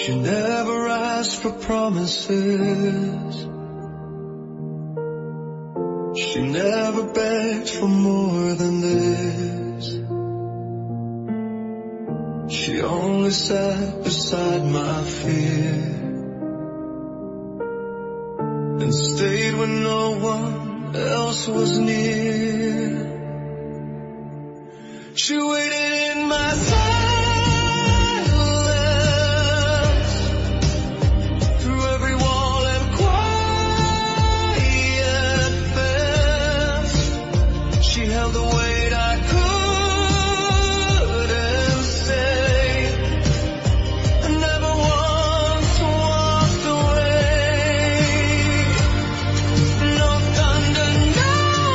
She never asked for promises. She never begged for more than this. She only sat beside my fear and stayed when no one else was near. She waited in my silence through every wall and quiet fence. She held the weight I couldn't say, and never once walked away. No thunder, no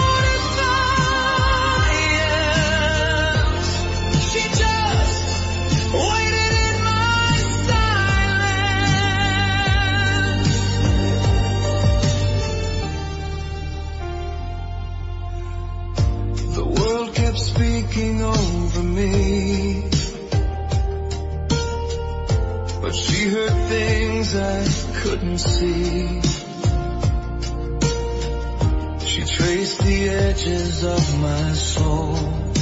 defiance. She just waited in my silence. The world kept speaking over me, but she heard things I couldn't see. She traced the edges of my soul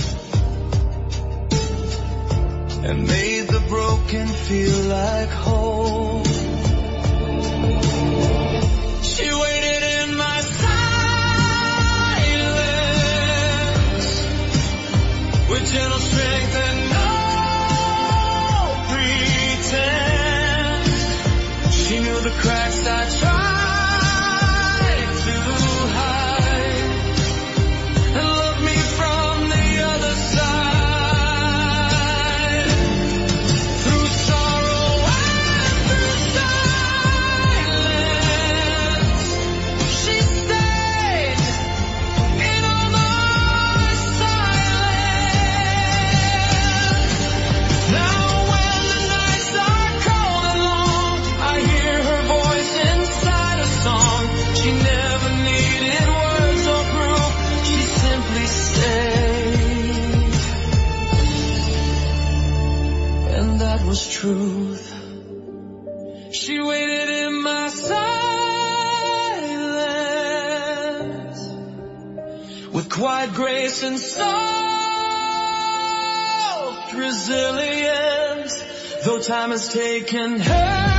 and made the broken feel like whole. She waited in my silence with gentle strength and no pretense. She knew the cracks I tried to hide and loved me from the other side. Through sorrow and through silence, she stayed in all my silence. Now when the nights are cold and long, I hear her voice inside a song. She never needed words or proof, she simply stayed. And that was truth. She waited in my silence with quiet grace and soft resilience. Though time has taken her